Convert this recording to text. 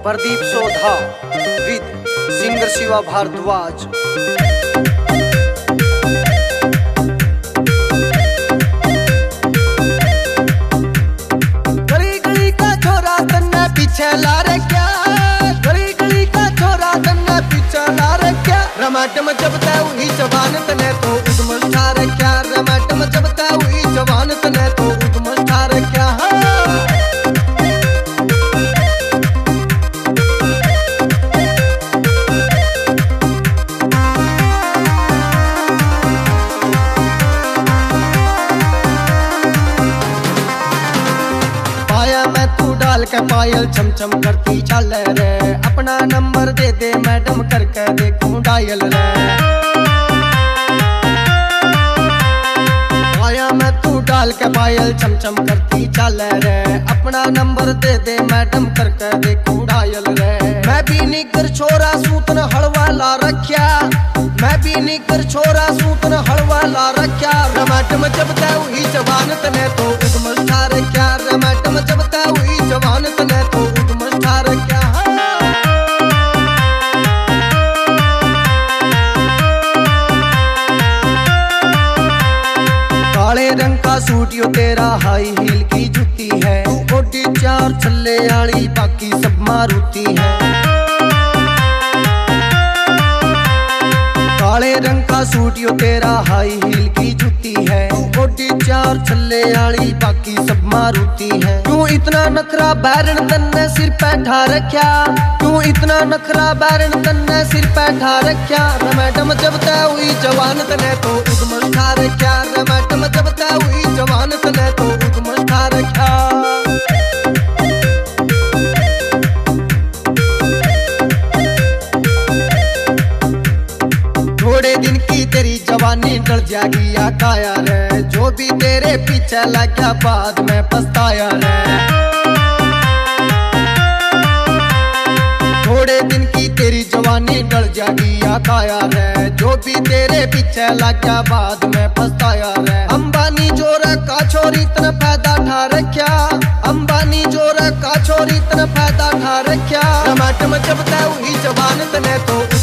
Pradeep Sodha with singer Shiva Bharadwaj. गली गली का छोरा तन्ने पीछे ला रे क्या, गली गली का छोरा तन्ने पीछे ला रे क्या। रमाटम जब तय हुई जवान तने तो उदम ठार क्या, रमाटम जब तय हुई जवान तने तो उदम ठार क्या। डाल के पायल छम छम करती चल रे, अपना नंबर दे दे मैडम करके देखूं डायल रे। आया मैं तू डाल के पायल छम छम करती चल रे, अपना नंबर दे दे मैडम करके देखूं डायल रे। मैं भी निकर छोरा सूतन हलवा ला रख्या, मैं भी निकर छोरा सूतन हलवा ला रख्या। रमाटम जब तय हुई जवान तने तो उदम ठार क्या, रमाटम जब तय हुई जवान तने तो उदम ठार क्या। काले रंग का सूट यो तेरा हाई हील की जुती है, तू ओडी चार छल्ले आली बाकी सब मारुति है। काले रंग का सूट यो तेरा हाई हील की जुती है, ओडी चार छल्ले आली बाकी सब मारुति है। क्यों इतना नखरा बैरन तन्ने सिर पे ठा रख्या, क्यों इतना नखरा बैरन तन्ने सिर पे ठा रख्या। रमाटम जब तय हुई जवान तने तो उदम ठा रख्या, रमाटम जब तय हुई जवान तने तो उदम ठा रख्या। थोड़े दिन की तेरी जवानी डल जाएगी या काया रे, जो भी तेरे पीछे लगा बाद में पछताया रे। थोड़े दिन की तेरी जवानी डल जाएगी या काया रे, जो भी तेरे पीछे लगा बाद में पछताया रे। अंबानी जोरा का छोरी तन फायदा ठा रख्या, अंबानी जोरा का छोरी तन फायदा ठा रख्या। रमाटम जब तय हुई जवान तने तो